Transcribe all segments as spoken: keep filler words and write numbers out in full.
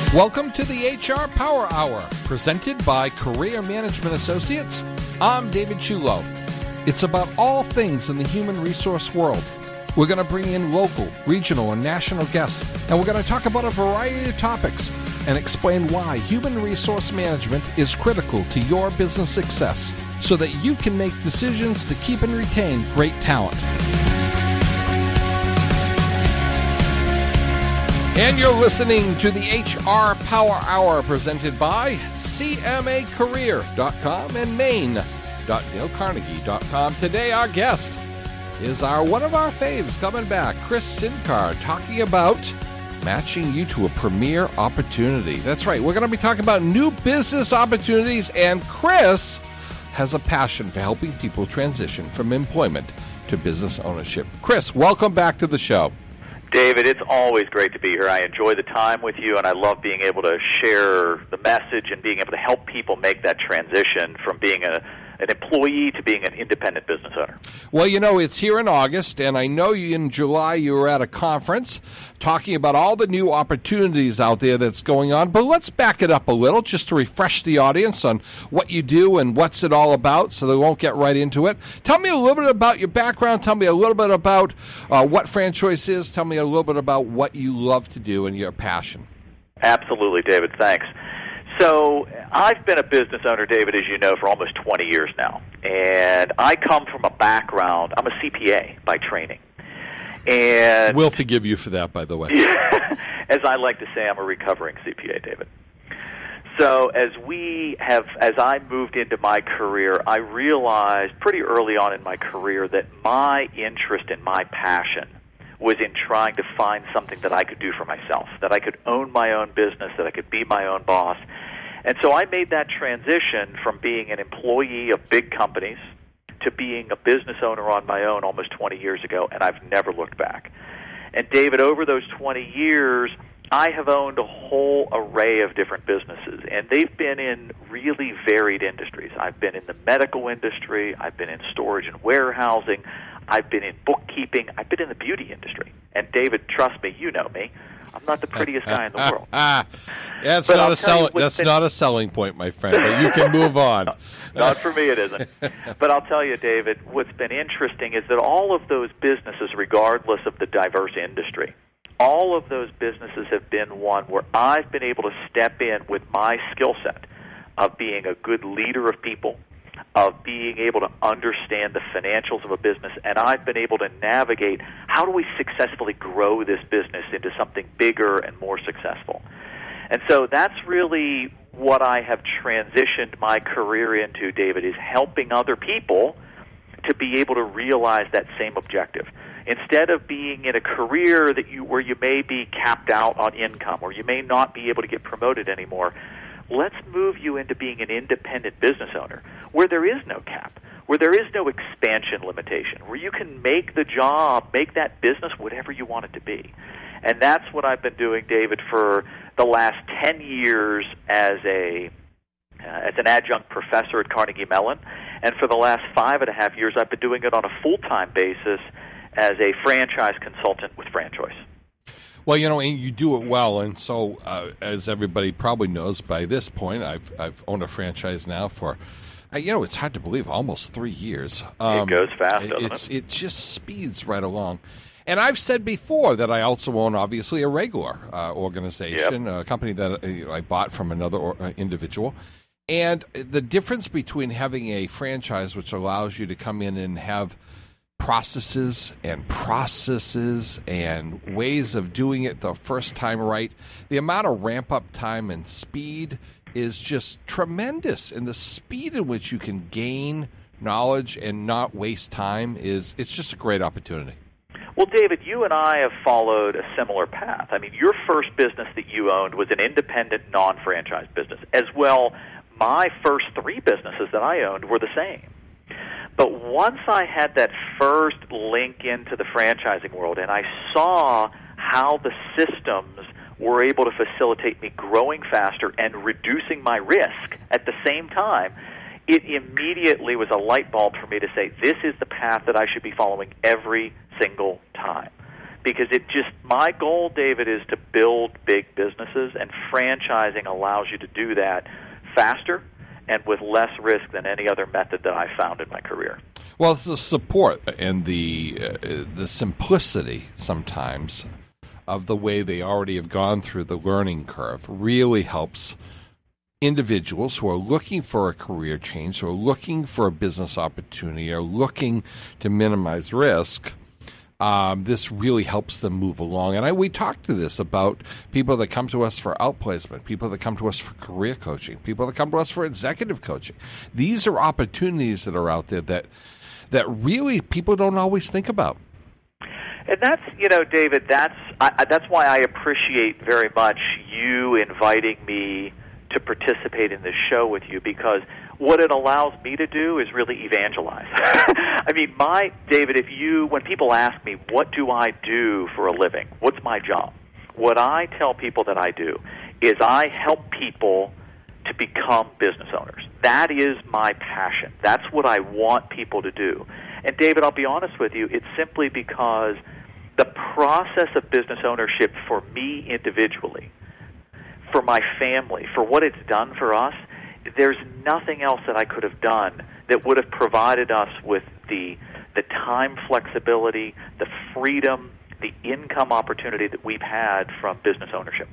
Welcome to the H R Power Hour, presented by Career Management Associates. I'm David Chulo. It's about all things in the human resource world. We're going to bring in local, regional, and national guests, and we're going to talk about a variety of topics and explain why human resource management is critical to your business success so that you can make decisions to keep and retain great talent. And you're listening to the H R Power Hour presented by C M A career dot com and Maine dot dale carnegie dot com. Today our guest is our one of our faves coming back, Chris Sincar, talking about matching you to a premier opportunity. That's right, we're going to be talking about new business opportunities, and Chris has a passion for helping people transition from employment to business ownership. Chris, welcome back to the show. David, it's always great to be here. I enjoy the time with you, and I love being able to share the message and being able to help people make that transition from being a, an employee to being an independent business owner. Well, you know, it's here in August, and I know you in July you were at a conference talking about all the new opportunities out there that's going on. But let's back it up a little just to refresh the audience on what you do and what's it all about so they won't get right into it. Tell me a little bit about your background. Tell me a little bit about uh, what Franchoice is. Tell me a little bit about what you love to do and your passion. Absolutely, David. Thanks. So I've been a business owner, David, as you know, for almost twenty years now. And I come from a background, I'm a C P A by training. And we'll forgive you for that, by the way. As I like to say, I'm a recovering C P A, David. So as we have, as I moved into my career, I realized pretty early on in my career that my interest and my passion was in trying to find something that I could do for myself, that I could own my own business, that I could be my own boss. And so I made that transition from being an employee of big companies to being a business owner on my own almost twenty years ago, and I've never looked back. And David, over those twenty years, I have owned a whole array of different businesses, and they've been in really varied industries. I've been in the medical industry, I've been in storage and warehousing, I've been in bookkeeping, I've been in the beauty industry. And David, trust me, you know me, I'm not the prettiest guy in the world. That's not a sell- That's been... not a selling point, my friend, but you can move on. no, not for me, it isn't. But I'll tell you, David, what's been interesting is that all of those businesses, regardless of the diverse industry, all of those businesses have been one where I've been able to step in with my skill set of being a good leader of people, of being able to understand the financials of a business, and I've been able to navigate how do we successfully grow this business into something bigger and more successful. And so that's really what I have transitioned my career into, David, is helping other people to be able to realize that same objective. Instead of being in a career that you where you may be capped out on income or you may not be able to get promoted anymore, let's move you into being an independent business owner where there is no cap, where there is no expansion limitation, where you can make the job, make that business whatever you want it to be. And that's what I've been doing, David, for the last ten years as a uh, as an adjunct professor at Carnegie Mellon. And for the last five and a half years, I've been doing it on a full-time basis as a franchise consultant with Franchoice. Well, you know, and you do it well, and so uh, as everybody probably knows by this point, I've I've owned a franchise now for, uh, you know, it's hard to believe, almost three years. Um, it goes fast, doesn't it's, it? It just speeds right along. And I've said before that I also own, obviously, a regular uh, organization, yep. a company that uh, I bought from another or, uh, individual. And the difference between having a franchise, which allows you to come in and have processes and processes and ways of doing it the first time right, the amount of ramp-up time and speed is just tremendous. And the speed in which you can gain knowledge and not waste time is it's just a great opportunity. Well, David, you and I have followed a similar path. I mean, your first business that you owned was an independent, non-franchise business. As well, my first three businesses that I owned were the same. But once I had that first link into the franchising world and I saw how the systems were able to facilitate me growing faster and reducing my risk at the same time, it immediately was a light bulb for me to say, this is the path that I should be following every single time. because it just, my goal, David, is to build big businesses, and franchising allows you to do that faster and with less risk than any other method that I found in my career. Well, it's the support and the uh, the simplicity sometimes of the way they already have gone through the learning curve really helps individuals who are looking for a career change, who are looking for a business opportunity, are looking to minimize risk. Um, this really helps them move along. And I, we talked to this about people that come to us for outplacement, people that come to us for career coaching, people that come to us for executive coaching. These are opportunities that are out there that that really people don't always think about. And that's, you know, David, that's I, that's why I appreciate very much you inviting me to participate in this show with you, because what it allows me to do is really evangelize. I mean, my David, if you, when people ask me, what do I do for a living? What's my job? What I tell people that I do is I help people to become business owners. That is my passion. That's what I want people to do. And David, I'll be honest with you, it's simply because the process of business ownership for me individually, for my family, for what it's done for us, there's nothing else that I could have done that would have provided us with the the time flexibility, the freedom, the income opportunity that we've had from business ownership.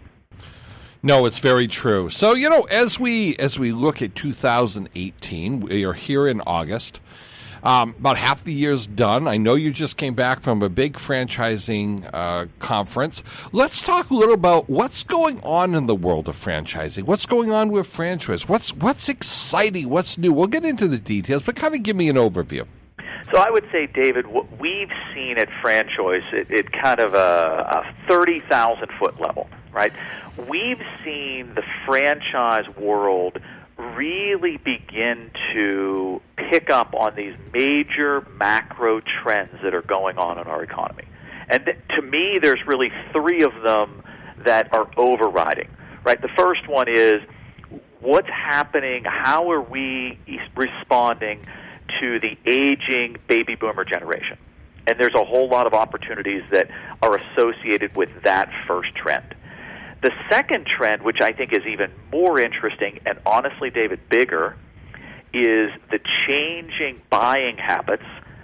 No, it's very true. So, you know, as we as we look at two thousand eighteen, we are here in August. Um, about half the year's done. I know you just came back from a big franchising uh, conference. Let's talk a little about what's going on in the world of franchising. What's going on with franchise? What's what's exciting? What's new? We'll get into the details, but kind of give me an overview. So I would say, David, what we've seen at Franchoice, it, it kind of a, a thirty thousand foot level, right? We've seen the franchise world really begin to pick up on these major macro trends that are going on in our economy. And th- to me, there's really three of them that are overriding, right? The first one is what's happening, how are we responding to the aging baby boomer generation? And there's a whole lot of opportunities that are associated with that first trend. The second trend, which I think is even more interesting and honestly, David, bigger, is the changing buying habits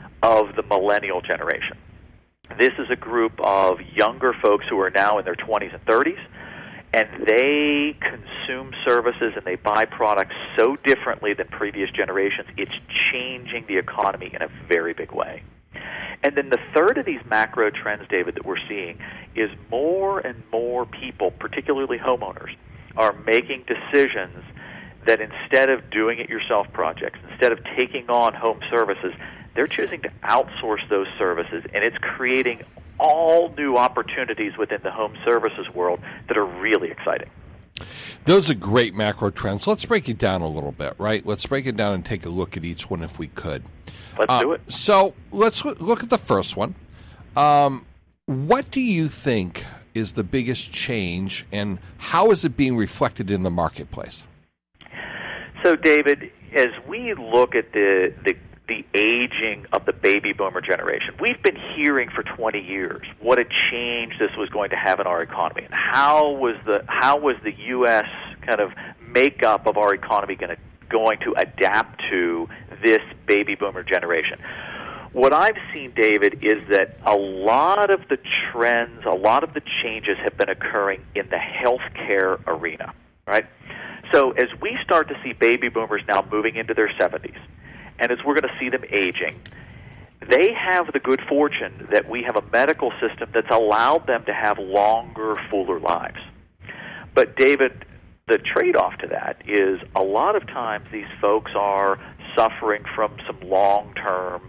of the millennial generation. This is a group of younger folks who are now in their twenties and thirties, and they consume services and they buy products so differently than previous generations. It's changing the economy in a very big way. And then the third of these macro trends, David, that we're seeing is more and more people, particularly homeowners, are making decisions that instead of doing it yourself projects, instead of taking on home services, they're choosing to outsource those services, and it's creating all new opportunities within the home services world that are really exciting. Those are great macro trends. Let's break it down a little bit, right? Let's break it down and take a look at each one if we could. Let's uh, do it. So let's look at the first one. Um, what do you think is the biggest change, and how is it being reflected in the marketplace? So, David, as we look at the, the the aging of the baby boomer generation, we've been hearing for twenty years what a change this was going to have in our economy, and how was the how was the U S kind of makeup of our economy going to going to adapt to this baby boomer generation. What I've seen, David, is that a lot of the trends, a lot of the changes have been occurring in the healthcare arena, right? So as we start to see baby boomers now moving into their seventies, and as we're going to see them aging, they have the good fortune that we have a medical system that's allowed them to have longer, fuller lives. But, David, the trade-off to that is a lot of times these folks are suffering from some long-term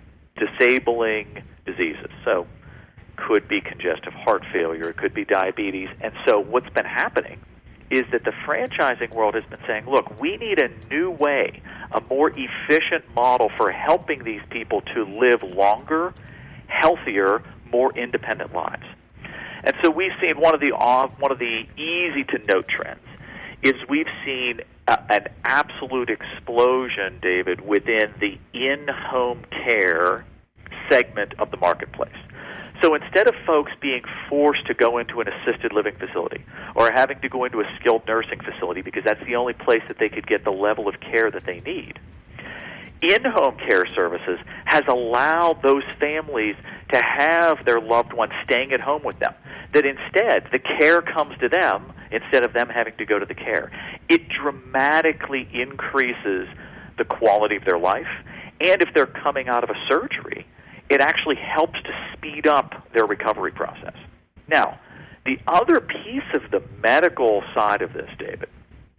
disabling diseases. So could be congestive heart failure, it could be diabetes. And so what's been happening is that the franchising world has been saying, look, we need a new way, a more efficient model for helping these people to live longer, healthier, more independent lives. And so we've seen one of the one of the easy-to-note trends is we've seen a, an absolute explosion, David, within the in-home care segment of the marketplace. So instead of folks being forced to go into an assisted living facility or having to go into a skilled nursing facility because that's the only place that they could get the level of care that they need, in-home care services has allowed those families to have their loved ones staying at home with them. That instead, the care comes to them instead of them having to go to the care. It dramatically increases the quality of their life, and if they're coming out of a surgery, it actually helps to speed up their recovery process. Now, the other piece of the medical side of this, David,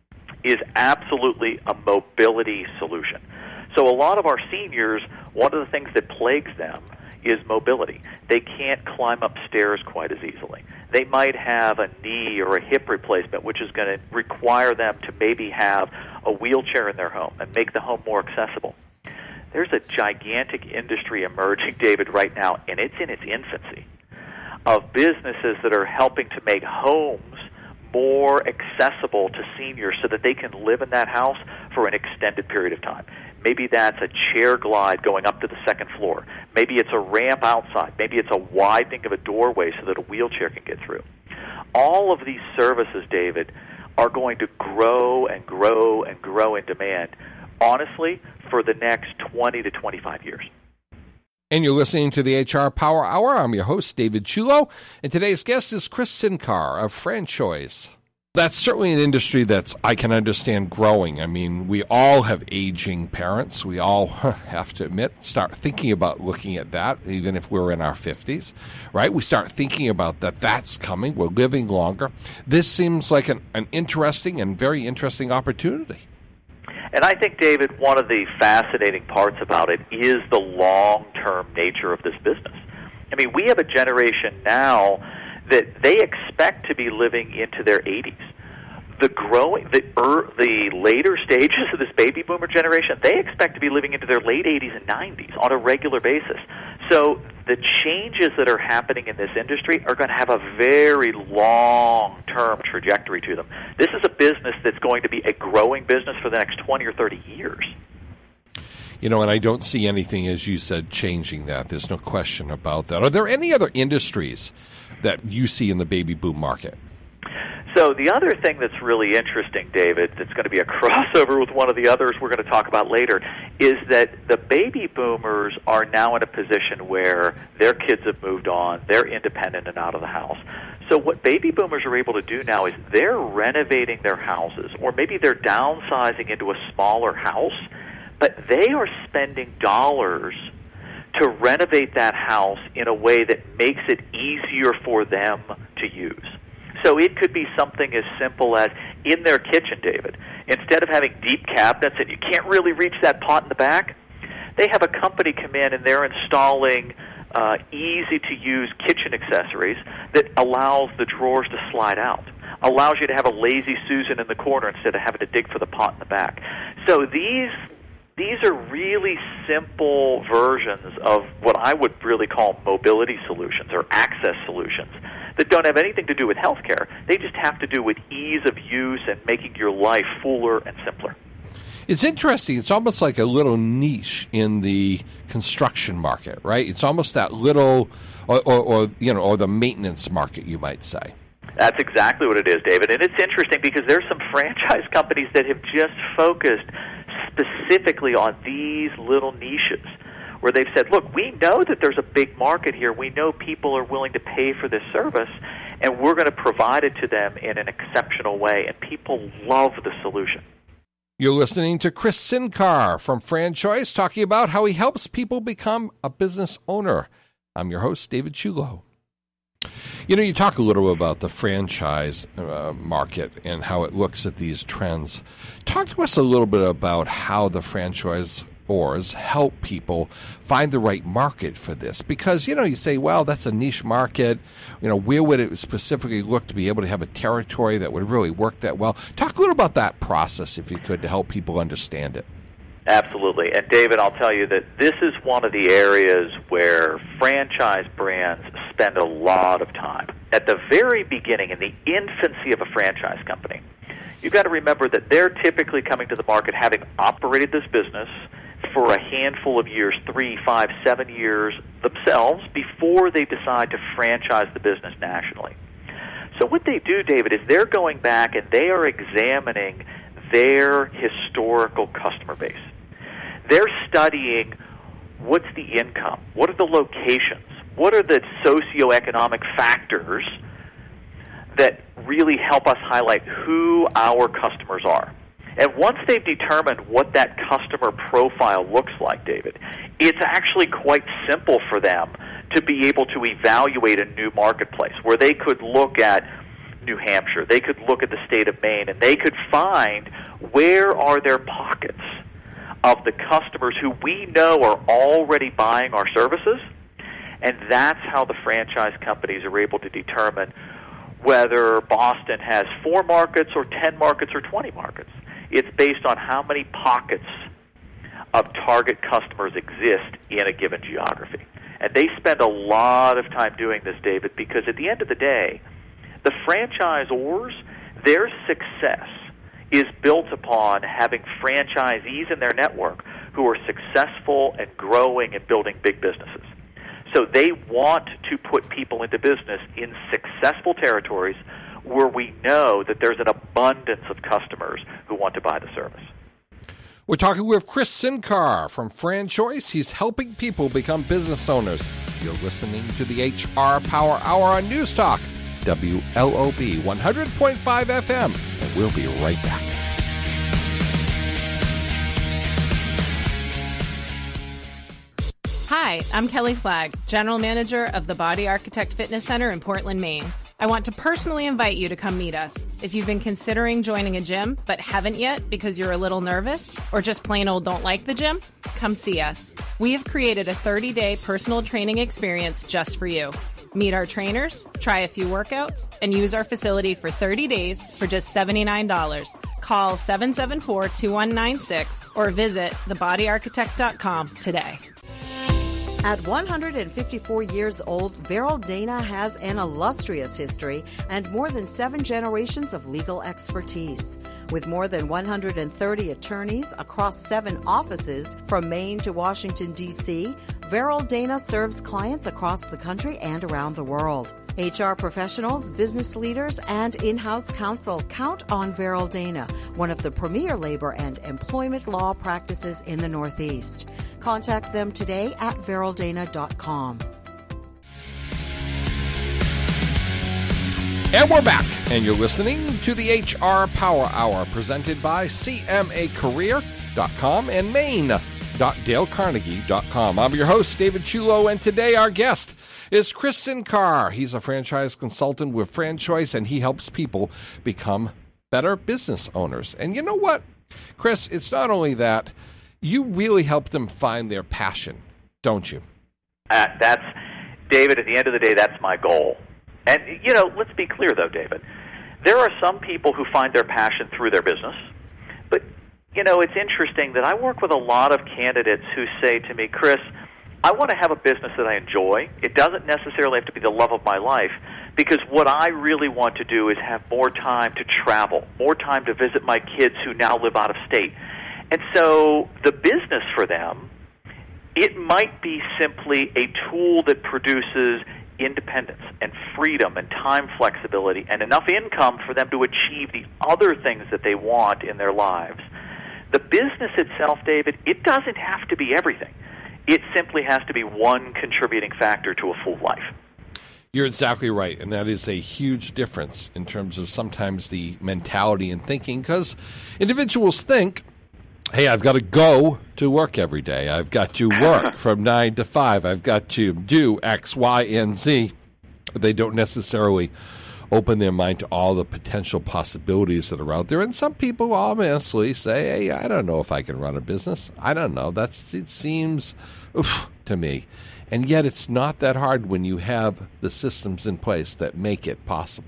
is absolutely a mobility solution. So a lot of our seniors, one of the things that plagues them is mobility. They can't climb up stairs quite as easily. They might have a knee or a hip replacement, which is going to require them to maybe have a wheelchair in their home and make the home more accessible. There's a gigantic industry emerging, David, right now, and it's in its infancy, of businesses that are helping to make homes more accessible to seniors so that they can live in that house for an extended period of time. Maybe that's a chair glide going up to the second floor. Maybe it's a ramp outside. Maybe it's a widening of a doorway so that a wheelchair can get through. All of these services, David, are going to grow and grow and grow in demand, honestly, for the next twenty to twenty-five years. And you're listening to the H R Power Hour. I'm your host, David Chulo, and today's guest is Chris Sincar of FranChoice. That's certainly an industry that's, I can understand, growing. I mean, we all have aging parents. We all have to admit, start thinking about looking at that, even if we're in our fifties, right? We start thinking about that that's coming. We're living longer. This seems like an, an interesting and very interesting opportunity. And I think, David, one of the fascinating parts about it is the long-term nature of this business. I mean, we have a generation now that they expect to be living into their eighties. The growing, the er, the later stages of this baby boomer generation, they expect to be living into their late eighties and nineties on a regular basis. So the changes that are happening in this industry are going to have a very long-term trajectory to them. This is a business that's going to be a growing business for the next twenty or thirty years. You know, and I don't see anything, as you said, changing that. There's no question about that. Are there any other industries that you see in the baby boom market? So the other thing that's really interesting, David, that's going to be a crossover with one of the others we're going to talk about later, is that the baby boomers are now in a position where their kids have moved on, they're independent and out of the house. So what baby boomers are able to do now is they're renovating their houses, or maybe they're downsizing into a smaller house, but they are spending dollars to renovate that house in a way that makes it easier for them to use. So it could be something as simple as in their kitchen, David, instead of having deep cabinets and you can't really reach that pot in the back, they have a company come in and they're installing uh, easy-to-use kitchen accessories that allows the drawers to slide out, allows you to have a lazy Susan in the corner instead of having to dig for the pot in the back. So these These are really simple versions of what I would really call mobility solutions or access solutions that don't have anything to do with healthcare. They just have to do with ease of use and making your life fuller and simpler. It's interesting. It's almost like a little niche in the construction market, right? It's almost that little, or, or, or you know, or the maintenance market, you might say. That's exactly what it is, David. And it's interesting because there's some franchise companies that have just focused specifically on these little niches where they've said, look, we know that there's a big market here. We know people are willing to pay for this service, and we're going to provide it to them in an exceptional way, and people love the solution. You're listening to Chris Sincar from FranChoice talking about how he helps people become a business owner. I'm your host, David Chulo. You know, you talk a little about the franchise uh, market and how it looks at these trends. Talk to us a little bit about how the franchisors help people find the right market for this. Because, you know, you say, well, that's a niche market. You know, where would it specifically look to be able to have a territory that would really work that well? Talk a little about that process, if you could, to help people understand it. Absolutely. And, David, I'll tell you that this is one of the areas where franchise brands spend a lot of time. At the very beginning, in the infancy of a franchise company, you've got to remember that they're typically coming to the market having operated this business for a handful of years, three, five, seven years, themselves before they decide to franchise the business nationally. So what they do, David, is they're going back and they are examining their historical customer base. They're studying what's the income, what are the locations, what are the socioeconomic factors that really help us highlight who our customers are. And once they've determined what that customer profile looks like, David, it's actually quite simple for them to be able to evaluate a new marketplace where they could look at New Hampshire, they could look at the state of Maine, and they could find where are there pockets of the customers who we know are already buying our services, and that's how the franchise companies are able to determine whether Boston has four markets or ten markets or twenty markets. It's based on how many pockets of target customers exist in a given geography. And they spend a lot of time doing this, David, because at the end of the day, the franchisors, their success is built upon having franchisees in their network who are successful and growing and building big businesses. So they want to put people into business in successful territories where we know that there's an abundance of customers who want to buy the service. We're talking with Chris Sincar from FranChoice. He's helping people become business owners. You're listening to the H R Power Hour on News Talk, W L O B one hundred point five F M, and we'll be right back. Hi, I'm Kelly Flagg, General Manager of the Body Architect Fitness Center in Portland, Maine. I want to personally invite you to come meet us. If you've been considering joining a gym but haven't yet because you're a little nervous or just plain old don't like the gym, come see us. We have created a thirty-day personal training experience just for you. Meet our trainers, try a few workouts, and use our facility for thirty days for just seventy-nine dollars. Call seven seven four, two one nine six or visit the body architect dot com today. At one hundred fifty-four years old, Verrill Dana has an illustrious history and more than seven generations of legal expertise. With more than one hundred thirty attorneys across seven offices from Maine to Washington, D C, Verrill Dana serves clients across the country and around the world. H R professionals, business leaders, and in-house counsel count on Verrill Dana, one of the premier labor and employment law practices in the Northeast. Contact them today at verrill dana dot com. And we're back, and you're listening to the H R Power Hour presented by C M A career dot com and Maine dot dale carnegie dot com. I'm your host, David Chulo, and today our guest is Chris Sincar. He's a franchise consultant with FranChoice, and he helps people become better business owners. And you know what, Chris, it's not only that, you really help them find their passion, don't you? Uh, that's, David, at the end of the day, that's my goal. And, you know, let's be clear, though, David. There are some people who find their passion through their business. But, you know, it's interesting that I work with a lot of candidates who say to me, Chris, I want to have a business that I enjoy. It doesn't necessarily have to be the love of my life, because what I really want to do is have more time to travel, more time to visit my kids who now live out of state. And so the business for them, it might be simply a tool that produces independence and freedom and time flexibility and enough income for them to achieve the other things that they want in their lives. The business itself, David, it doesn't have to be everything. It simply has to be one contributing factor to a full life. You're exactly right, and that is a huge difference in terms of sometimes the mentality and thinking, because individuals think, hey, I've got to go to work every day. I've got to work from nine to five. I've got to do X, Y, and Z. They don't necessarily open their mind to all the potential possibilities that are out there. And some people honestly say, hey, I don't know if I can run a business. I don't know. That's it seems oof, to me. And yet it's not that hard when you have the systems in place that make it possible.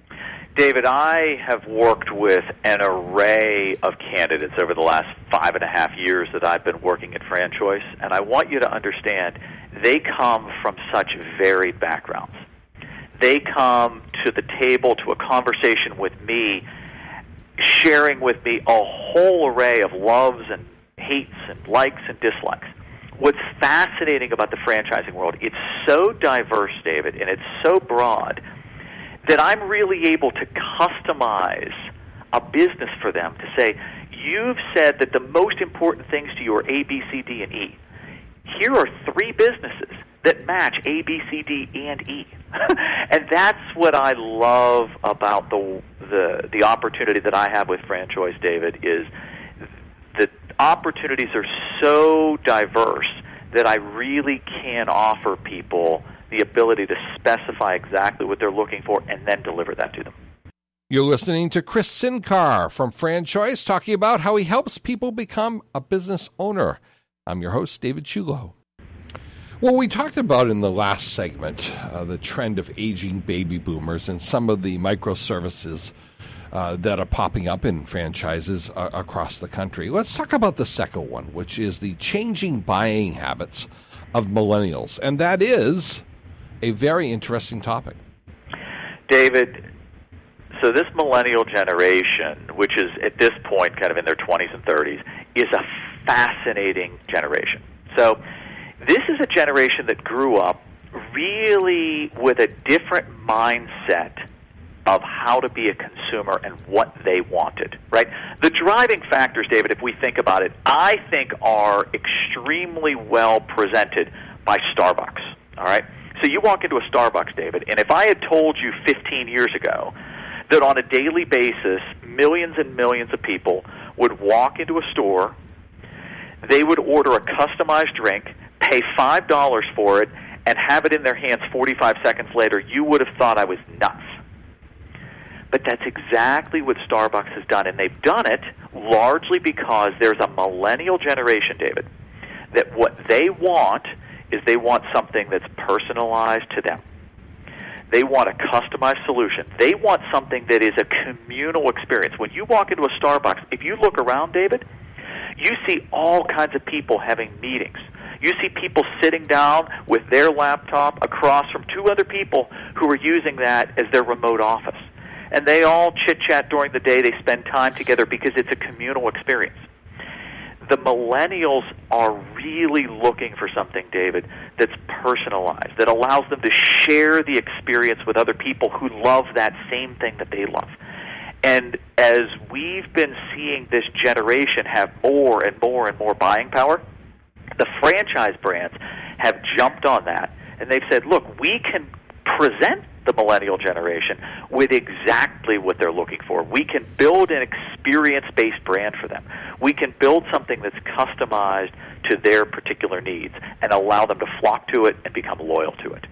David, I have worked with an array of candidates over the last five and a half years that I've been working at FranChoice, and I want you to understand they come from such varied backgrounds. They come to the table, to a conversation with me, sharing with me a whole array of loves and hates and likes and dislikes. what's fascinating about the franchising world, it's so diverse, David, and it's so broad that I'm really able to customize a business for them to say, you've said that the most important things to you are A, B, C, D, and E. Here are three businesses that match A, B, C, D, and E. And that's what I love about the, the the opportunity that I have with FranChoice, David, is the opportunities are so diverse that I really can offer people the ability to specify exactly what they're looking for and then deliver that to them. You're listening to Chris Sincar from FranChoice talking about how he helps people become a business owner. I'm your host, David Chulo. Well, we talked about in the last segment uh, the trend of aging baby boomers and some of the microservices uh, that are popping up in franchises uh, across the country. Let's talk about the second one, which is the changing buying habits of millennials. And that is a very interesting topic. David, so this millennial generation, which is at this point kind of in their twenties and thirties, is a fascinating generation. So this is a generation that grew up really with a different mindset of how to be a consumer and what they wanted, right? The driving factors, David, if we think about it, I think are extremely well presented by Starbucks, all right? So you walk into a Starbucks, David, and if I had told you fifteen years ago that on a daily basis, millions and millions of people would walk into a store, they would order a customized drink, pay five dollars for it, and have it in their hands forty-five seconds later, you would have thought I was nuts. But that's exactly what Starbucks has done, and they've done it largely because there's a millennial generation, David, that what they want is they want something that's personalized to them. They want a customized solution. They want something that is a communal experience. When you walk into a Starbucks, if you look around, David, you see all kinds of people having meetings. You see people sitting down with their laptop across from two other people who are using that as their remote office. And they all chit-chat during the day. They spend time together because it's a communal experience. The millennials are really looking for something, David, that's personalized, that allows them to share the experience with other people who love that same thing that they love. And as we've been seeing this generation have more and more and more buying power, the franchise brands have jumped on that, and they've said, look, we can present the millennial generation with exactly what they're looking for. We can build an experience-based brand for them. We can build something that's customized to their particular needs and allow them to flock to it and become loyal to it.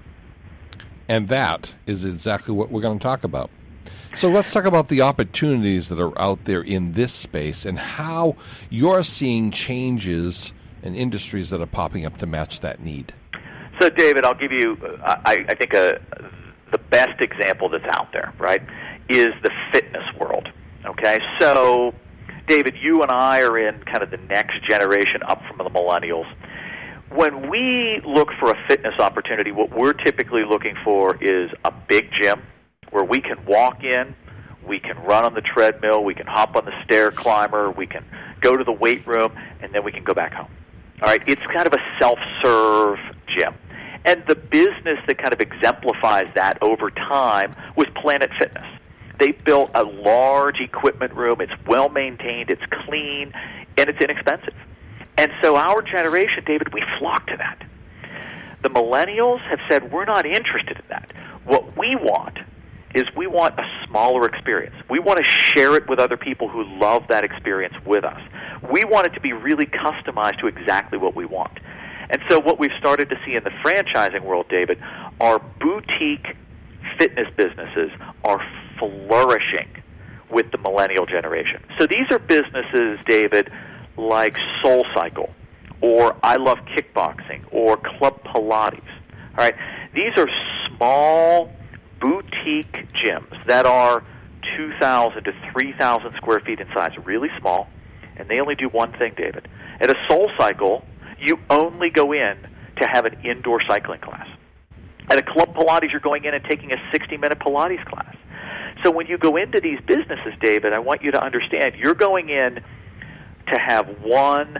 And that is exactly what we're going to talk about. So let's talk about the opportunities that are out there in this space and how you're seeing changes in industries that are popping up to match that need. So, David, I'll give you, I, I think, a, the best example that's out there, right, is the fitness world, okay? So, David, you and I are in kind of the next generation up from the millennials. When we look for a fitness opportunity, what we're typically looking for is a big gym where we can walk in, we can run on the treadmill, we can hop on the stair climber, we can go to the weight room, and then we can go back home. All right, it's kind of a self-serve gym. And the business that kind of exemplifies that over time was Planet Fitness. They built a large equipment room. It's well-maintained, it's clean, and it's inexpensive. And so our generation, David, we flock to that. The millennials have said, we're not interested in that. What we want is we want a smaller experience. We want to share it with other people who love that experience with us. We want it to be really customized to exactly what we want. And so what we've started to see in the franchising world, David, are boutique fitness businesses are flourishing with the millennial generation. So these are businesses, David, like SoulCycle, or I Love Kickboxing, or Club Pilates. All right, these are small boutique gyms that are two thousand to three thousand square feet in size, really small, and they only do one thing, David. At a SoulCycle, you only go in to have an indoor cycling class. At a Club Pilates, you're going in and taking a sixty-minute Pilates class. So when you go into these businesses, David, I want you to understand you're going in to have one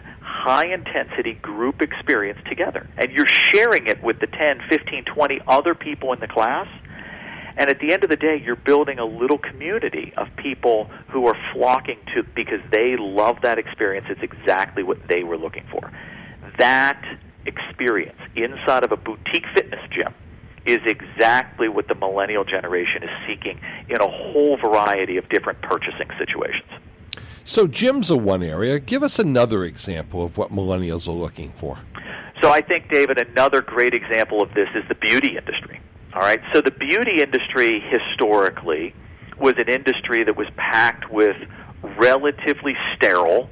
high-intensity group experience together. And you're sharing it with the ten, fifteen, twenty other people in the class. And at the end of the day, you're building a little community of people who are flocking to because they love that experience. It's exactly what they were looking for. That experience inside of a boutique fitness gym is exactly what the millennial generation is seeking in a whole variety of different purchasing situations. So gyms are one area. Give us another example of what millennials are looking for. So I think, David, another great example of this is the beauty industry. All right, so the beauty industry historically was an industry that was packed with relatively sterile,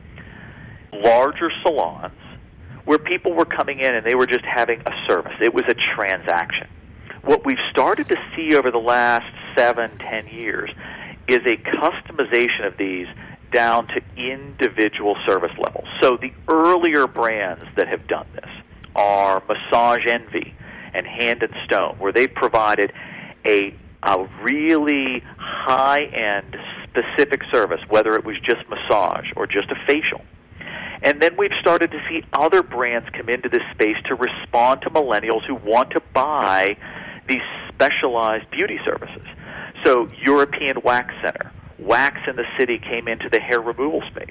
larger salons where people were coming in and they were just having a service. It was a transaction. What we've started to see over the last seven, ten years is a customization of these down to individual service levels. So the earlier brands that have done this are Massage Envy and Hand and Stone, where they provided a, a really high-end specific service, whether it was just massage or just a facial. And then we've started to see other brands come into this space to respond to millennials who want to buy these specialized beauty services. So European Wax Center, Wax in the City came into the hair removal space.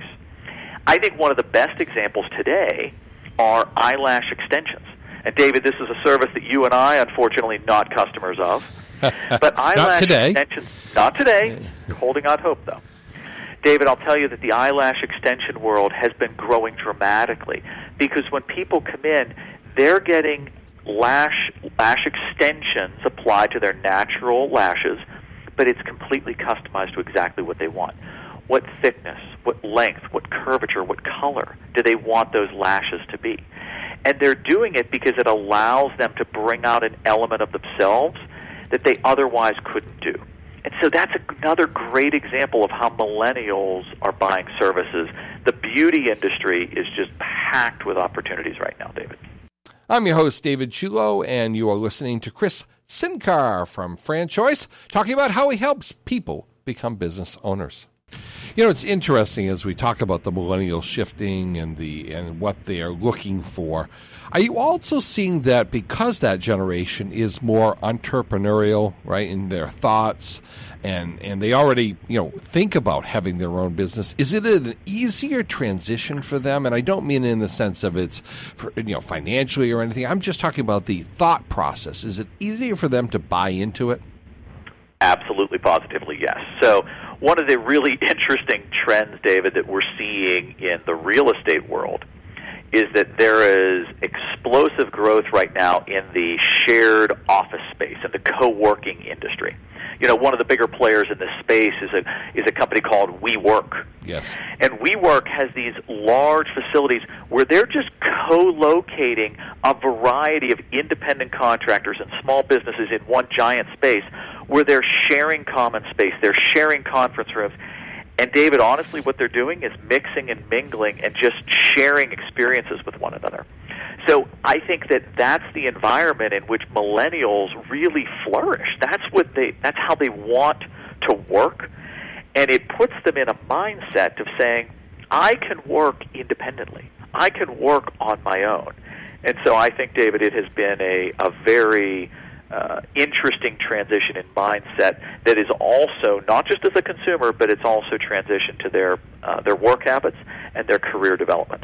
I think one of the best examples today are eyelash extensions. And, David, this is a service that you and I, unfortunately, not customers of. But eyelash not today. extensions, not today. Holding out hope, though. David, I'll tell you that the eyelash extension world has been growing dramatically because when people come in, they're getting lash lash extensions applied to their natural lashes, but it's completely customized to exactly what they want. What thickness, what length, what curvature, what color do they want those lashes to be? And they're doing it because it allows them to bring out an element of themselves that they otherwise couldn't do. And so that's another great example of how millennials are buying services. The beauty industry is just packed with opportunities right now, David. I'm your host, David Chulo, and you are listening to Chris Sincar from FranChoice, talking about how he helps people become business owners. You know, it's interesting as we talk about the millennial shifting and the and what they are looking for. Are you also seeing that because that generation is more entrepreneurial, right, in their thoughts, and and they already, you know, think about having their own business? Is it an easier transition for them? And I don't mean in the sense of it's, for, you know, financially or anything. I'm just talking about the thought process. Is it easier for them to buy into it? Absolutely, positively, yes. So one of the really interesting trends, David, that we're seeing in the real estate world is that there is explosive growth right now in the shared office space and the co-working industry. You know, one of the bigger players in this space is a is a company called WeWork. Yes. And WeWork has these large facilities where they're just co-locating a variety of independent contractors and small businesses in one giant space where they're sharing common space, they're sharing conference rooms. And, David, honestly, what they're doing is mixing and mingling and just sharing experiences with one another. So I think that that's the environment in which millennials really flourish. That's what they. That's how they want to work. And it puts them in a mindset of saying, I can work independently. I can work on my own. And so I think, David, it has been a, a very uh, interesting transition in mindset that is also not just as a consumer, but it's also transition to their uh, their work habits and their career development.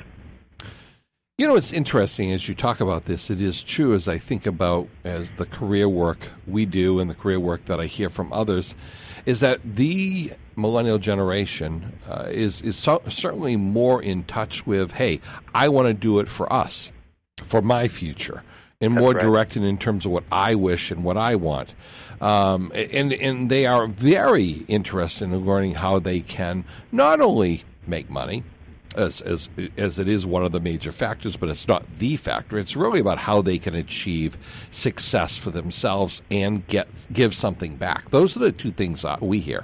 You know, it's interesting as you talk about this. It is true as I think about as the career work we do and the career work that I hear from others, is that the millennial generation uh, is is so, certainly more in touch with, hey, I want to do it for us, for my future, and That's more right. directed in terms of what I wish and what I want. Um, and and they are very interested in learning how they can not only make money, As, as as it is one of the major factors, but it's not the factor. It's really about how they can achieve success for themselves and get give something back. Those are the two things uh, we hear.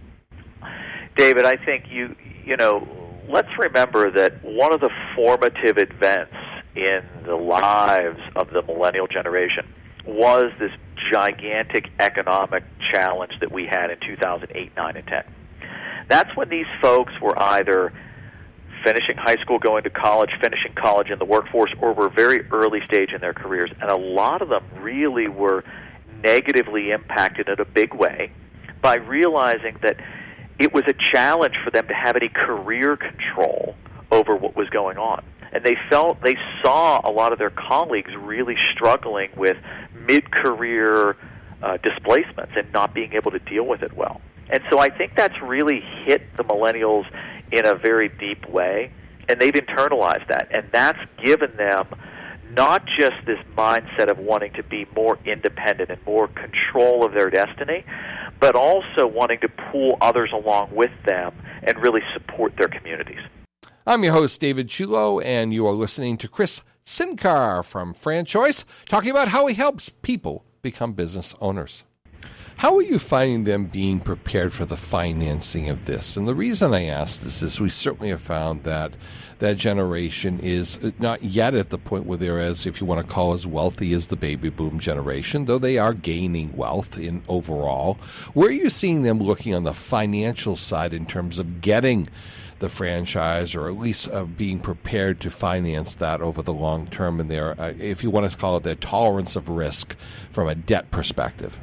David, I think you you know, let's remember that one of the formative events in the lives of the millennial generation was this gigantic economic challenge that we had in two thousand eight, nine, and ten. That's when these folks were either finishing high school, going to college, finishing college in the workforce, or were very early stage in their careers. And a lot of them really were negatively impacted in a big way by realizing that it was a challenge for them to have any career control over what was going on. And they felt, they saw a lot of their colleagues really struggling with mid-career uh, displacements and not being able to deal with it well. And so I think that's really hit the millennials in a very deep way, and they've internalized that. And that's given them not just this mindset of wanting to be more independent and more control of their destiny, but also wanting to pull others along with them and really support their communities. I'm your host, David Chulo, and you are listening to Chris Sincar from FranChoice, talking about how he helps people become business owners. How are you finding them being prepared for the financing of this? And the reason I ask this is we certainly have found that that generation is not yet at the point where they're as, if you want to call as wealthy as the baby boom generation, though they are gaining wealth in overall. Where are you seeing them looking on the financial side in terms of getting the franchise, or at least uh, being prepared to finance that over the long term, and their, uh, if you want to call it, their tolerance of risk from a debt perspective?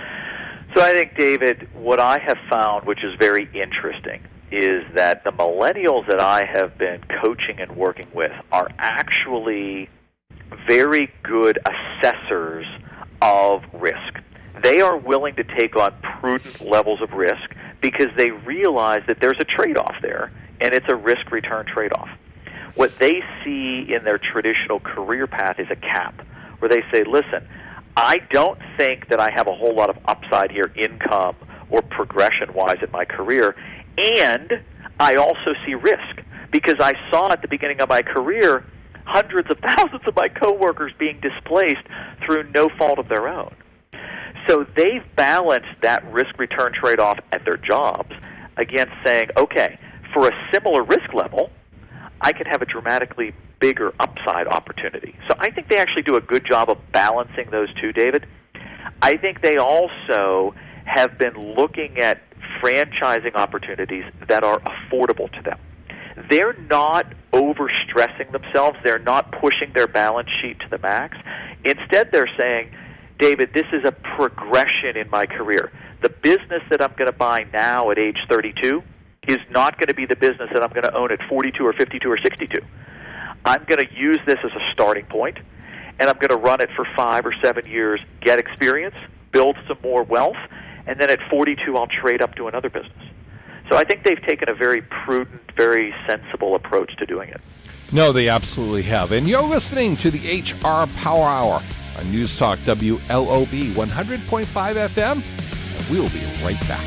So I think, David, what I have found, which is very interesting, is that the millennials that I have been coaching and working with are actually very good assessors of risk. They are willing to take on prudent levels of risk because they realize that there's a trade-off there, and it's a risk-return trade-off. What they see in their traditional career path is a cap, where they say, listen, I don't think that I have a whole lot of upside here, income or progression-wise in my career, and I also see risk because I saw at the beginning of my career hundreds of thousands of my coworkers being displaced through no fault of their own. So they've balanced that risk-return trade-off at their jobs against saying, okay, for a similar risk level, I can have a dramatically bigger upside opportunity. So I think they actually do a good job of balancing those two, David. I think they also have been looking at franchising opportunities that are affordable to them. They're not overstressing themselves. They're not pushing their balance sheet to the max. Instead, they're saying, David, this is a progression in my career. The business that I'm going to buy now at age thirty-two is not going to be the business that I'm going to own at forty-two or fifty-two or sixty-two. I'm going to use this as a starting point, and I'm going to run it for five or seven years, get experience, build some more wealth, and then at forty-two I'll trade up to another business. So I think they've taken a very prudent, very sensible approach to doing it. No, they absolutely have. And you're listening to the H R Power Hour on News Talk W L O B one hundred point five F M, and we'll be right back.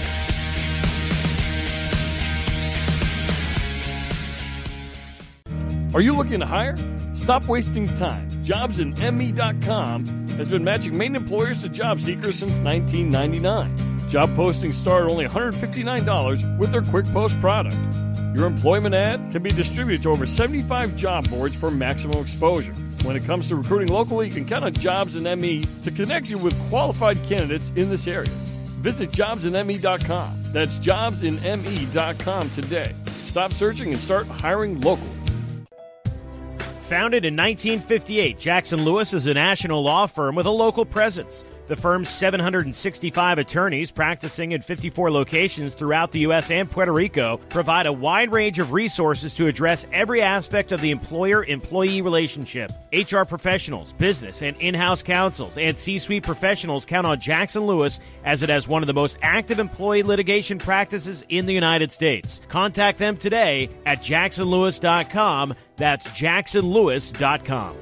Are you looking to hire? Stop wasting time. jobs in M E dot com has been matching Maine employers to job seekers since nineteen ninety-nine. Job postings start at only one hundred fifty-nine dollars with their Quick Post product. Your employment ad can be distributed to over seventy-five job boards for maximum exposure. When it comes to recruiting locally, you can count on Jobs in M E to connect you with qualified candidates in this area. Visit jobs in M E dot com. That's jobs in M E dot com today. Stop searching and start hiring locally. Founded in nineteen fifty-eight, Jackson Lewis is a national law firm with a local presence. The firm's seven hundred sixty-five attorneys practicing in fifty-four locations throughout the U S and Puerto Rico provide a wide range of resources to address every aspect of the employer-employee relationship. H R professionals, business and in-house counsels, and C-suite professionals count on Jackson Lewis as it has one of the most active employee litigation practices in the United States. Contact them today at jackson lewis dot com. That's jackson lewis dot com.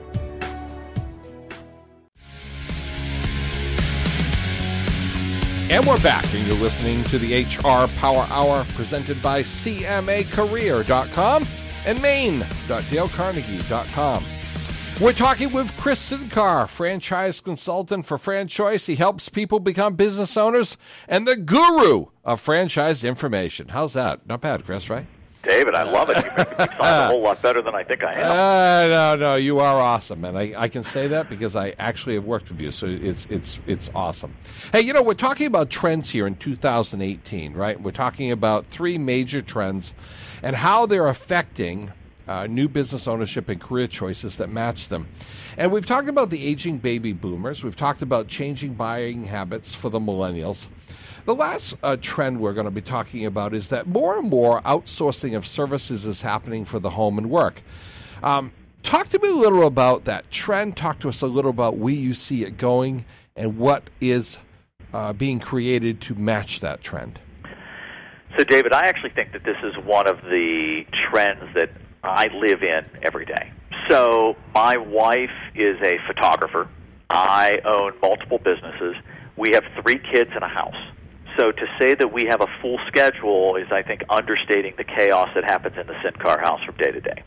And we're back, and you're listening to the H R Power Hour presented by C M A career dot com and maine dot dale carnegie dot com. We're talking with Chris Sincar, franchise consultant for FranChoice. He helps people become business owners and the guru of franchise information. How's that? Not bad, Chris, right? David, I love it. You make me sound a whole lot better than I think I am. Uh, no, no, you are awesome, and I, I can say that because I actually have worked with you, so it's it's it's awesome. Hey, you know, we're talking about trends here in two thousand eighteen, right? We're talking about three major trends and how they're affecting uh, new business ownership and career choices that match them. And we've talked about the aging baby boomers. We've talked about changing buying habits for the millennials. The last uh, trend we're going to be talking about is that more and more outsourcing of services is happening for the home and work. Um, talk to me a little about that trend. Talk to us a little about where you see it going and what is uh, being created to match that trend. So, David, I actually think that this is one of the trends that I live in every day. So my wife is a photographer. I own multiple businesses. We have three kids and a house. So to say that we have a full schedule is, I think, understating the chaos that happens in the Synccar house from day to day.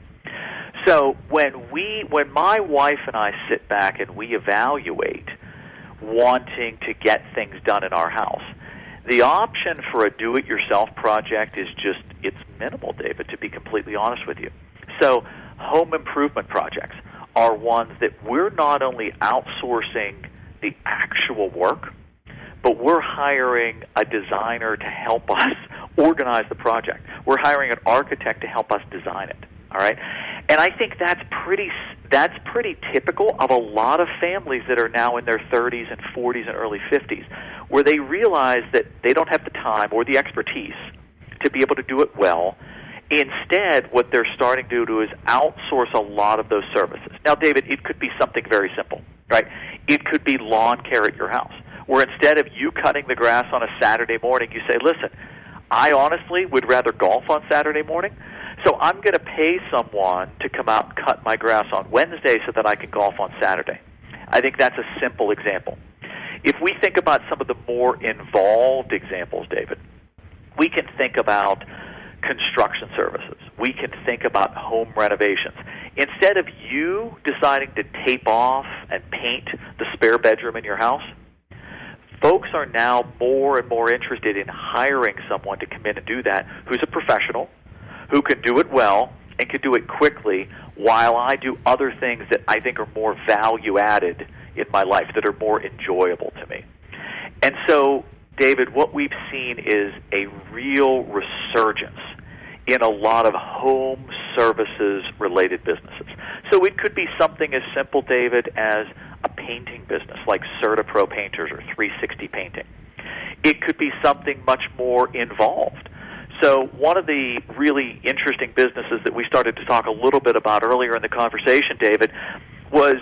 So when we, when my wife and I sit back and we evaluate wanting to get things done in our house, the option for a do-it-yourself project is just, it's minimal, David, to be completely honest with you. So home improvement projects are ones that we're not only outsourcing the actual work, but we're hiring a designer to help us organize the project. We're hiring an architect to help us design it, all right? And I think that's pretty that's pretty typical of a lot of families that are now in their thirties and forties and early fifties, where they realize that they don't have the time or the expertise to be able to do it well. Instead, what they're starting to do is outsource a lot of those services. Now, David, it could be something very simple, right? It could be lawn care at your house, where instead of you cutting the grass on a Saturday morning, you say, listen, I honestly would rather golf on Saturday morning, so I'm going to pay someone to come out and cut my grass on Wednesday so that I can golf on Saturday. I think that's a simple example. If we think about some of the more involved examples, David, we can think about construction services. We can think about home renovations. Instead of you deciding to tape off and paint the spare bedroom in your house, folks are now more and more interested in hiring someone to come in and do that who's a professional, who can do it well and can do it quickly, while I do other things that I think are more value-added in my life, that are more enjoyable to me. And so, David, what we've seen is a real resurgence in a lot of home services-related businesses. So it could be something as simple, David, as a painting business like CertaPro Painters or three sixty Painting. It could be something much more involved. So one of the really interesting businesses that we started to talk a little bit about earlier in the conversation, David, was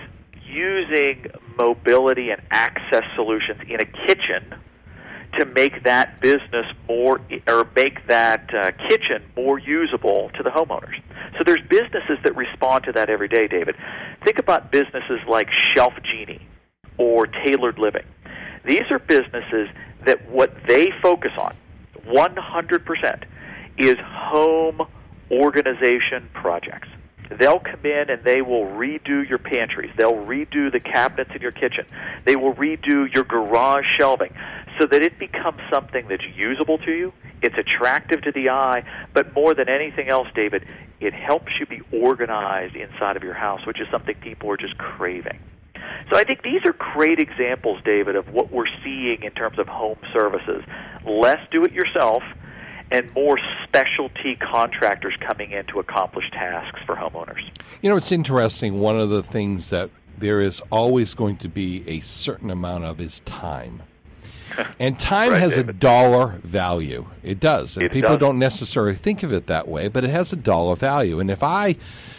using mobility and access solutions in a kitchen to make that business more, or make that uh, kitchen more usable to the homeowners. So there's businesses that respond to that every day, David. Think about businesses like Shelf Genie or Tailored Living. These are businesses that what they focus on, one hundred percent, is home organization projects. They'll come in and they will redo your pantries. They'll redo the cabinets in your kitchen. They will redo your garage shelving so that it becomes something that's usable to you, it's attractive to the eye, but more than anything else, David, it helps you be organized inside of your house, which is something people are just craving. So I think these are great examples, David, of what we're seeing in terms of home services. Less do-it-yourself and more specialty contractors coming in to accomplish tasks for homeowners. You know, it's interesting. One of the things that there is always going to be a certain amount of is time. And time right, has David. a dollar value. It does. And it people does. don't necessarily think of it that way, but it has a dollar value. And if I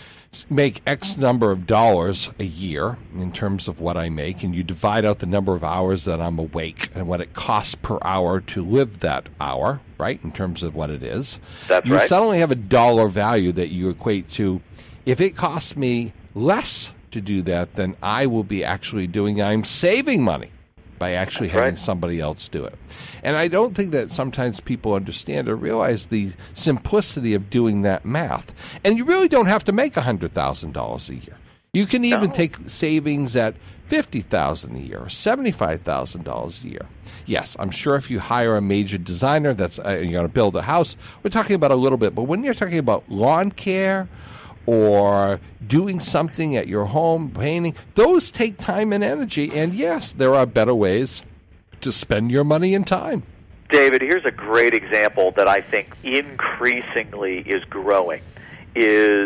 make X number of dollars a year in terms of what I make, and you divide out the number of hours that I'm awake and what it costs per hour to live that hour, right, in terms of what it is, That's you right. suddenly have a dollar value that you equate to. If it costs me less to do that than I will be actually doing, I'm saving money by actually That's having right. somebody else do it. And I don't think that sometimes people understand or realize the simplicity of doing that math. And you really don't have to make one hundred thousand dollars a year. You can even No. take savings at fifty thousand dollars a year or seventy-five thousand dollars a year. Yes, I'm sure if you hire a major designer that's uh, you're going to build a house, we're talking about a little bit. But when you're talking about lawn care or doing something at your home, painting, those take time and energy. And yes, there are better ways to spend your money and time. David, here's a great example that I think increasingly is growing, is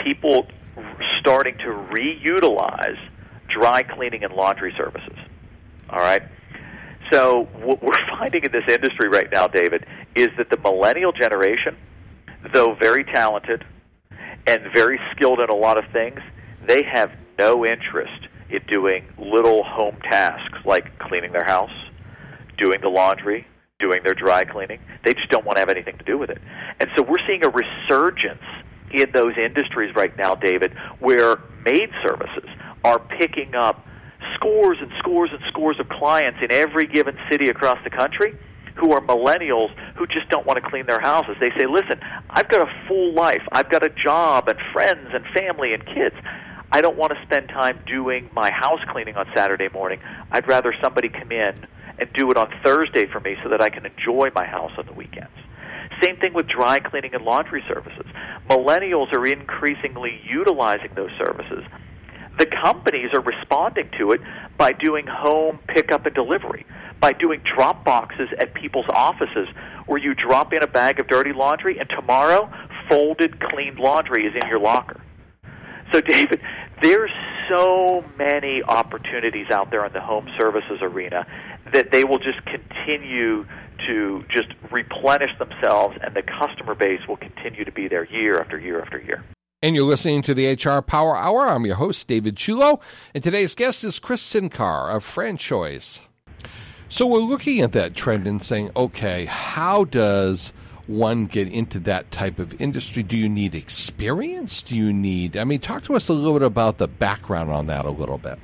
people starting to reutilize dry cleaning and laundry services. All right? So what we're finding in this industry right now, David, is that the millennial generation, though very talented and very skilled in a lot of things, they have no interest in doing little home tasks like cleaning their house, doing the laundry, doing their dry cleaning. They just don't want to have anything to do with it. And so we're seeing a resurgence in those industries right now, David, where maid services are picking up scores and scores and scores of clients in every given city across the country who are millennials who just don't want to clean their houses. They say, listen, I've got a full life. I've got a job and friends and family and kids. I don't want to spend time doing my house cleaning on Saturday morning. I'd rather somebody come in and do it on Thursday for me so that I can enjoy my house on the weekends. Same thing with dry cleaning and laundry services. Millennials are increasingly utilizing those services. The companies are responding to it by doing home pickup and delivery, by doing drop boxes at people's offices where you drop in a bag of dirty laundry and tomorrow folded, cleaned laundry is in your locker. So, David, there's so many opportunities out there in the home services arena that they will just continue to just replenish themselves, and the customer base will continue to be there year after year after year. And you're listening to the H R Power Hour. I'm your host, David Chulo, and today's guest is Chris Sincar of FranChoice. So we're looking at that trend and saying, okay, how does one get into that type of industry? Do you need experience? Do you need, I mean, talk to us a little bit about the background on that a little bit.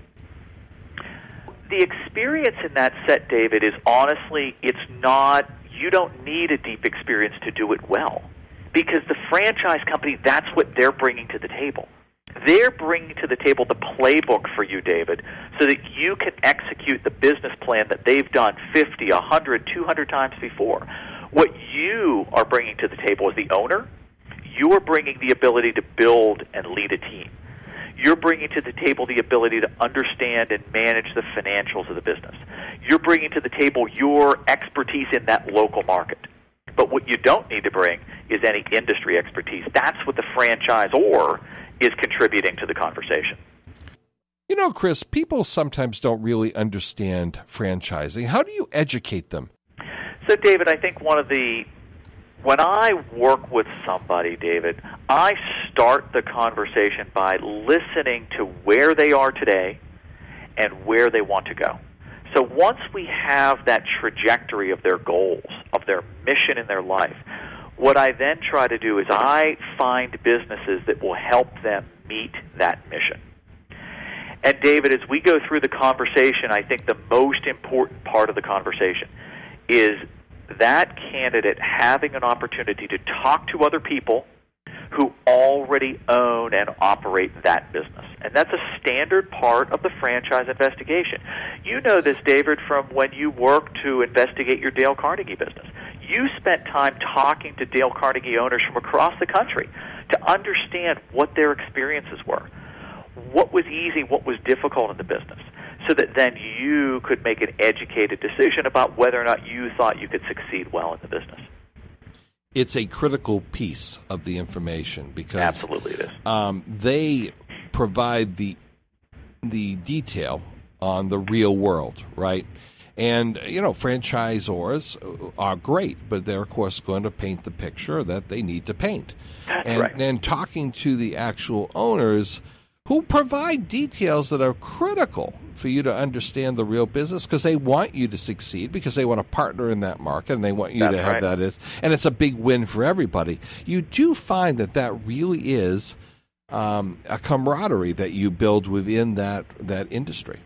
The experience in that set, David, is honestly, it's not, you don't need a deep experience to do it well. Because the franchise company, that's what they're bringing to the table. They're bringing to the table the playbook for you, David, so that you can execute the business plan that they've done fifty, one hundred, two hundred times before. What you are bringing to the table as the owner, you are bringing the ability to build and lead a team. You're bringing to the table the ability to understand and manage the financials of the business. You're bringing to the table your expertise in that local market. But what you don't need to bring is any industry expertise. That's what the franchisor is contributing to the conversation. You know, Chris, people sometimes don't really understand franchising. How do you educate them? So, David, I think one of the, when I work with somebody, David, I start the conversation by listening to where they are today and where they want to go. So once we have that trajectory of their goals, of their mission in their life, what I then try to do is I find businesses that will help them meet that mission. And David, as we go through the conversation, I think the most important part of the conversation is that candidate having an opportunity to talk to other people who already own and operate that business. And that's a standard part of the franchise investigation. You know this, David, from when you worked to investigate your Dale Carnegie business. You spent time talking to Dale Carnegie owners from across the country to understand what their experiences were, what was easy, what was difficult in the business, so that then you could make an educated decision about whether or not you thought you could succeed well in the business. It's a critical piece of the information because absolutely it is. Um, they provide the the detail on the real world, right? And, you know, franchisors are great, but they're, of course, going to paint the picture that they need to paint. That's and, right. and talking to the actual owners who provide details that are critical for you to understand the real business because they want you to succeed, because they want to partner in that market and they want you That's to have right. that. Is, and it's a big win for everybody. You do find that that really is um, a camaraderie that you build within that, that industry.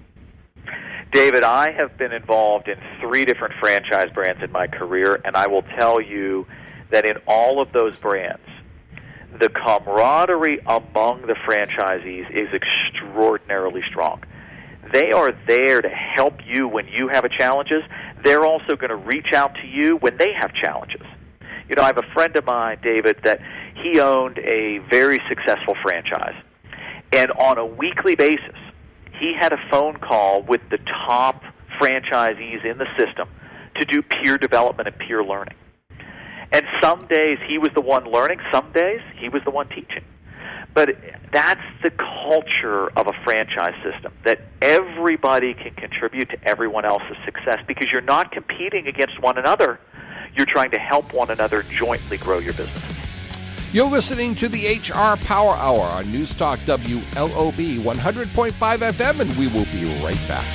David, I have been involved in three different franchise brands in my career, and I will tell you that in all of those brands, the camaraderie among the franchisees is extraordinarily strong. They are there to help you when you have challenges. They're also going to reach out to you when they have challenges. You know, I have a friend of mine, David, that he owned a very successful franchise. And on a weekly basis, he had a phone call with the top franchisees in the system to do peer development and peer learning. And some days he was the one learning, some days he was the one teaching. But that's the culture of a franchise system, that everybody can contribute to everyone else's success because you're not competing against one another. You're trying to help one another jointly grow your business. You're listening to the H R Power Hour on News Talk W L O B one hundred point five F M, and we will be right back.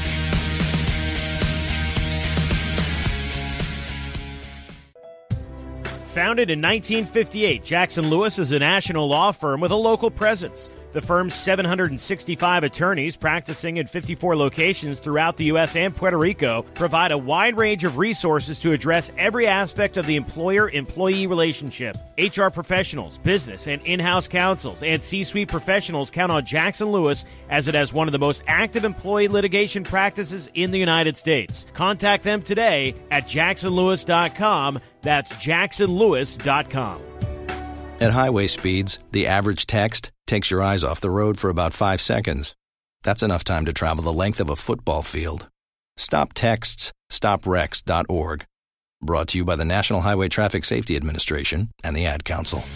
Founded in nineteen fifty-eight, Jackson Lewis is a national law firm with a local presence. The firm's seven hundred sixty-five attorneys practicing in fifty-four locations throughout the U S and Puerto Rico provide a wide range of resources to address every aspect of the employer-employee relationship. H R professionals, business and in-house counsels, and C-suite professionals count on Jackson Lewis as it has one of the most active employee litigation practices in the United States. Contact them today at jackson lewis dot com. That's jackson lewis dot com. At highway speeds, the average text takes your eyes off the road for about five seconds. That's enough time to travel the length of a football field. Stop texts. stop wrecks dot org. Brought to you by the National Highway Traffic Safety Administration and the Ad Council.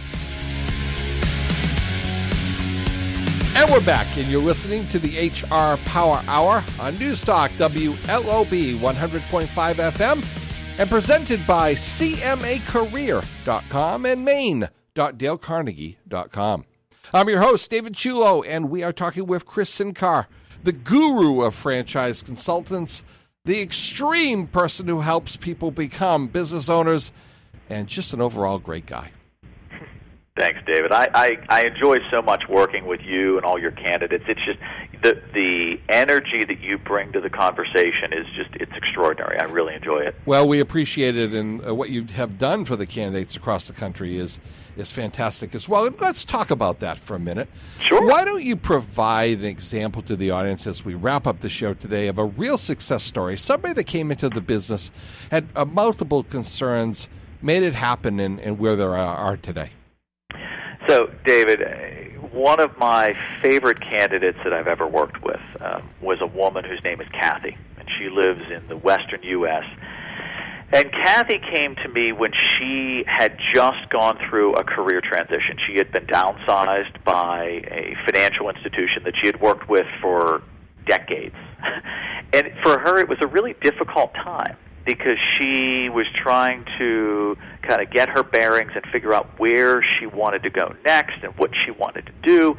And we're back, and you're listening to the H R Power Hour on News Talk W L O B one hundred point five F M and presented by C M A career dot com and maine dot dale carnegie dot com. I'm your host, David Chulo, and we are talking with Chris Sincar, the guru of franchise consultants, the extreme person who helps people become business owners, and just an overall great guy. Thanks, David. I, I, I enjoy so much working with you and all your candidates. It's just the the energy that you bring to the conversation is just, it's extraordinary. I really enjoy it. Well, we appreciate it, and uh, what you have done for the candidates across the country is is fantastic as well. And let's talk about that for a minute. Sure. Why don't you provide an example to the audience as we wrap up the show today of a real success story, somebody that came into the business, had uh, multiple concerns, made it happen, and, and where they are, are today? So, David, one of my favorite candidates that I've ever worked with um, was a woman whose name is Kathy, and she lives in the western U S And Kathy came to me when she had just gone through a career transition. She had been downsized by a financial institution that she had worked with for decades. And for her, it was a really difficult time, because she was trying to kind of get her bearings and figure out where she wanted to go next and what she wanted to do.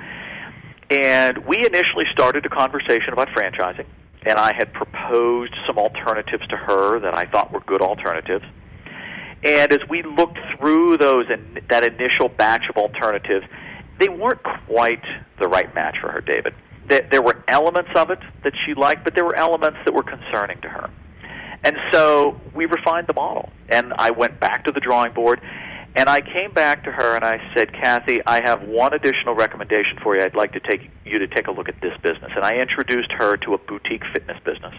And we initially started a conversation about franchising, and I had proposed some alternatives to her that I thought were good alternatives. And as we looked through those and that initial batch of alternatives, they weren't quite the right match for her, David. There were elements of it that she liked, but there were elements that were concerning to her. And so we refined the model, and I went back to the drawing board, and I came back to her and I said, Kathy, I have one additional recommendation for you. I'd like to take you to take a look at this business. And I introduced her to a boutique fitness business.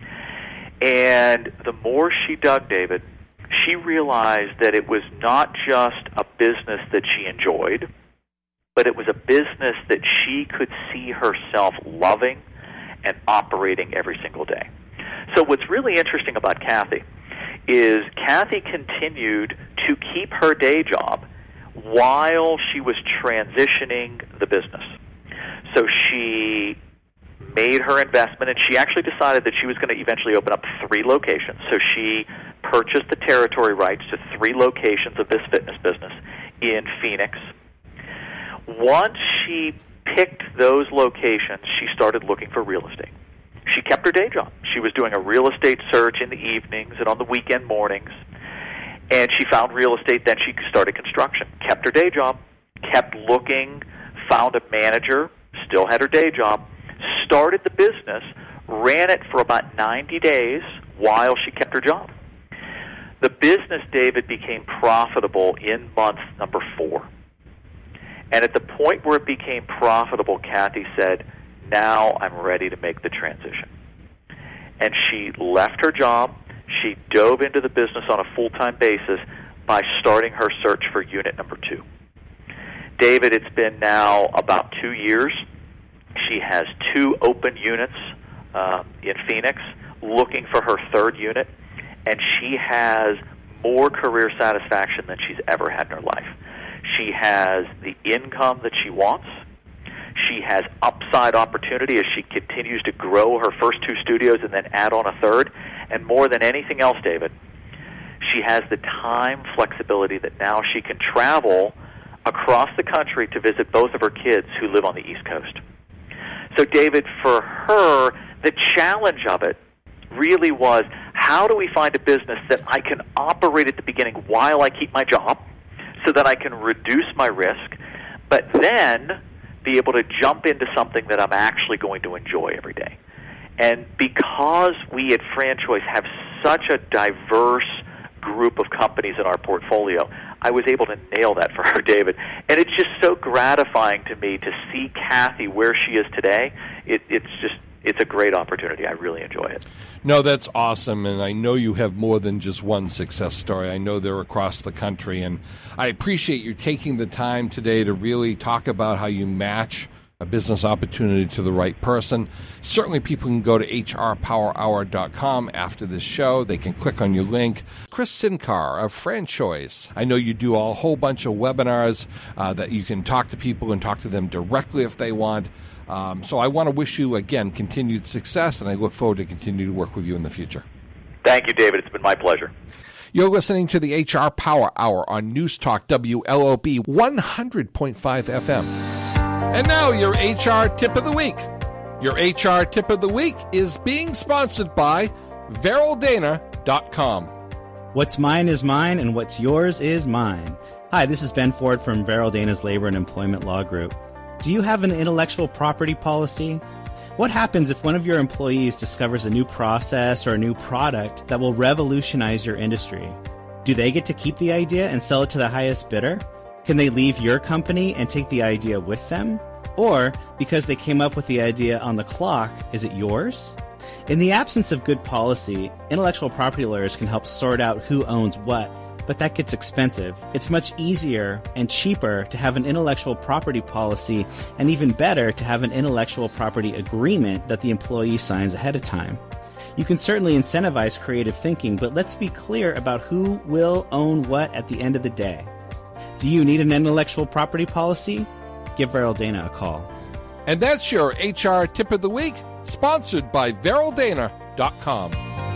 And the more she dug, David, she realized that it was not just a business that she enjoyed, but it was a business that she could see herself loving and operating every single day. So what's really interesting about Kathy is Kathy continued to keep her day job while she was transitioning the business. So she made her investment, and she actually decided that she was going to eventually open up three locations. So she purchased the territory rights to three locations of this fitness business in Phoenix. Once she picked those locations, she started looking for real estate. She kept her day job. She was doing a real estate search in the evenings and on the weekend mornings, and she found real estate. Then she started construction, kept her day job, kept looking, found a manager, still had her day job, started the business, ran it for about ninety days while she kept her job. The business, David, became profitable in month number four. And at the point where it became profitable, Kathy said, now I'm ready to make the transition. And she left her job. She dove into the business on a full-time basis by starting her search for unit number two. David, it's been now about two years. She has two open units uh, in Phoenix, looking for her third unit, and she has more career satisfaction than she's ever had in her life. She has the income that she wants. She has upside opportunity as she continues to grow her first two studios and then add on a third. And more than anything else, David, she has the time flexibility that now she can travel across the country to visit both of her kids who live on the East Coast. So, David, for her, the challenge of it really was, how do we find a business that I can operate at the beginning while I keep my job so that I can reduce my risk, but then be able to jump into something that I'm actually going to enjoy every day. And because we at FranChoice have such a diverse group of companies in our portfolio, I was able to nail that for her, David. And it's just so gratifying to me to see Kathy where she is today. It, it's just, it's a great opportunity. I really enjoy it. No, that's awesome, and I know you have more than just one success story. I know they're across the country, and I appreciate you taking the time today to really talk about how you match a business opportunity to the right person. Certainly people can go to H R Power Hour dot com after this show. They can click on your link. Chris Sincar of FranChoice. I know you do a whole bunch of webinars uh, that you can talk to people and talk to them directly if they want. Um, so I want to wish you, again, continued success, and I look forward to continue to work with you in the future. Thank you, David. It's been my pleasure. You're listening to the H R Power Hour on News Talk W L O B one hundred point five F M. And now your H R Tip of the Week. Your H R Tip of the Week is being sponsored by Veryl Dana dot com. What's mine is mine, and what's yours is mine. Hi, this is Ben Ford from Veryl Dana's Labor and Employment Law Group. Do you have an intellectual property policy? What happens if one of your employees discovers a new process or a new product that will revolutionize your industry? Do they get to keep the idea and sell it to the highest bidder? Can they leave your company and take the idea with them? Or, because they came up with the idea on the clock, is it yours? In the absence of good policy, intellectual property lawyers can help sort out who owns what, but that gets expensive. It's much easier and cheaper to have an intellectual property policy, and even better to have an intellectual property agreement that the employee signs ahead of time. You can certainly incentivize creative thinking, but let's be clear about who will own what at the end of the day. Do you need an intellectual property policy? Give Veryl Dana a call. And that's your H R Tip of the Week, sponsored by Veryl Dana dot com.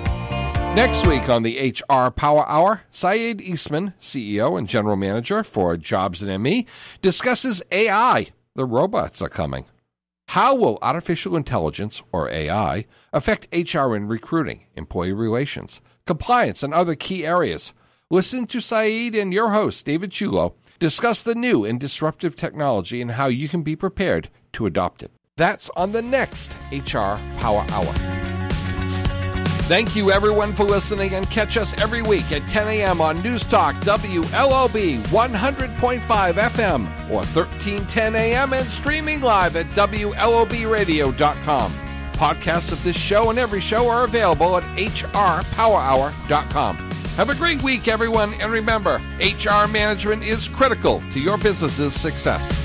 Next week on the H R Power Hour, Saeed Eastman, C E O and General Manager for Jobs and M E, discusses A I. The robots are coming. How will artificial intelligence, or A I, affect H R and recruiting, employee relations, compliance, and other key areas? Listen to Saeed and your host, David Chulo, discuss the new and disruptive technology and how you can be prepared to adopt it. That's on the next H R Power Hour. Thank you, everyone, for listening, and catch us every week at ten a.m. on News Talk W L O B one hundred point five F M or thirteen ten a.m. and streaming live at W L O B radio dot com. Podcasts of this show and every show are available at H R Power Hour dot com. Have a great week, everyone, and remember, H R management is critical to your business's success.